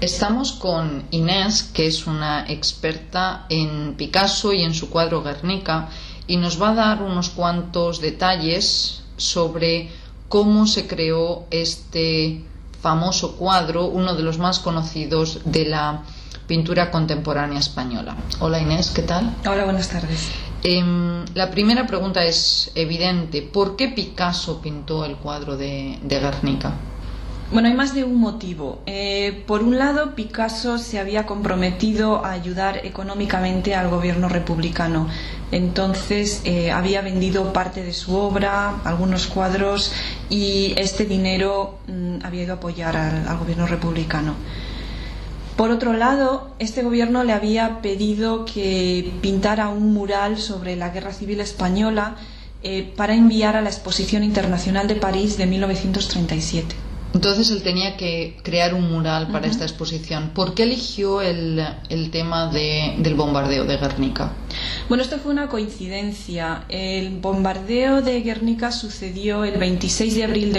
Estamos con Inés, que es una experta en Picasso y en su cuadro Guernica, y nos va a dar unos cuantos detalles sobre cómo se creó este famoso cuadro, uno de los más conocidos de la pintura contemporánea española. Hola Inés, ¿qué tal? Hola, buenas tardes. La primera pregunta es evidente. ¿Por qué Picasso pintó el cuadro de Guernica? Bueno, hay más de un motivo. Por un lado, Picasso se había comprometido a ayudar económicamente al gobierno republicano. Entonces había vendido parte de su obra, algunos cuadros, y este dinero había ido a apoyar al gobierno republicano. Por otro lado, este gobierno le había pedido que pintara un mural sobre la Guerra Civil Española para enviar a la Exposición Internacional de París de 1937. Entonces él tenía que crear un mural para esta exposición. ¿Por qué eligió el tema del bombardeo de Guernica? Bueno, esto fue una coincidencia. El bombardeo de Guernica sucedió el 26 de abril de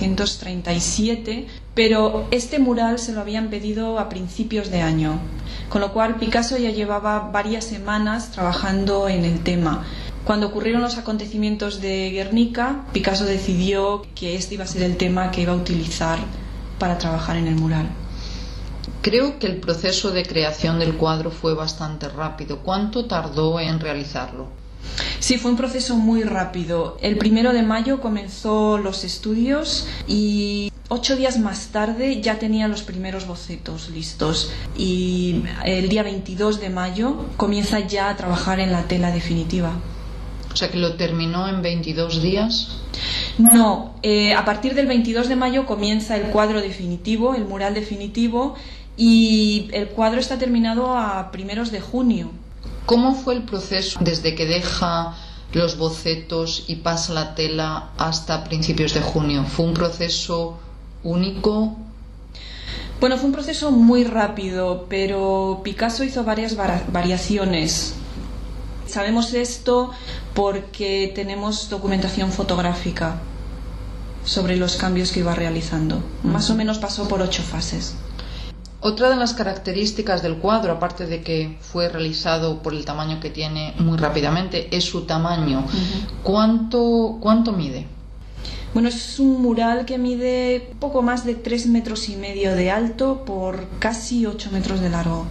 1937, pero este mural se lo habían pedido a principios de año, con lo cual Picasso ya llevaba varias semanas trabajando en el tema. Cuando ocurrieron los acontecimientos de Guernica, Picasso decidió que este iba a ser el tema que iba a utilizar para trabajar en el mural. Creo que el proceso de creación del cuadro fue bastante rápido. ¿Cuánto tardó en realizarlo? Sí, fue un proceso muy rápido. El 1 de mayo comenzó los estudios y 8 días más tarde ya tenía los primeros bocetos listos. Y el día 22 de mayo comienza ya a trabajar en la tela definitiva. O sea, que lo terminó en 22 días. No, a partir del 22 de mayo comienza el cuadro definitivo, el mural definitivo, y el cuadro está terminado a primeros de junio. ¿Cómo fue el proceso desde que deja los bocetos y pasa la tela hasta principios de junio? ¿Fue un proceso único? Bueno, fue un proceso muy rápido, pero Picasso hizo varias variaciones. Sabemos esto porque tenemos documentación fotográfica sobre los cambios que iba realizando. Más o menos pasó por 8 fases. Otra de las características del cuadro, aparte de que fue realizado por el tamaño que tiene muy rápidamente, es su tamaño. ¿Cuánto mide? Bueno, es un mural que mide poco más de 3,5 metros de alto por casi 8 metros de largo.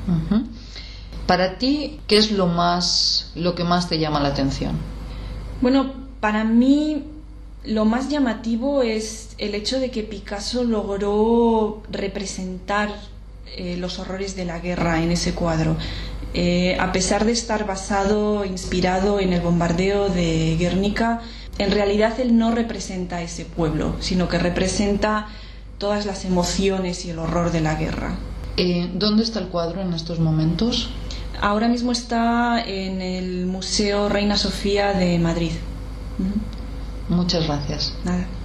Para ti, ¿qué es lo que más te llama la atención? Bueno, para mí lo más llamativo es el hecho de que Picasso logró representar los horrores de la guerra en ese cuadro. A pesar de estar inspirado en el bombardeo de Guernica, en realidad él no representa a ese pueblo, sino que representa todas las emociones y el horror de la guerra. ¿Dónde está el cuadro en estos momentos? Ahora mismo está en el Museo Reina Sofía de Madrid. Muchas gracias. Nada.